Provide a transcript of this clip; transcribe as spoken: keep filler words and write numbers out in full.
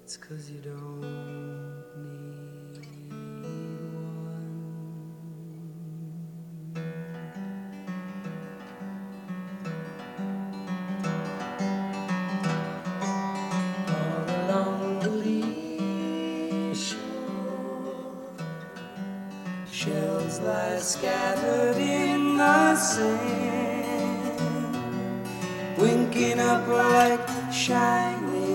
It's 'cause you don't need one. All along the lee shore, shells lie scattered in the sand, winking up like shining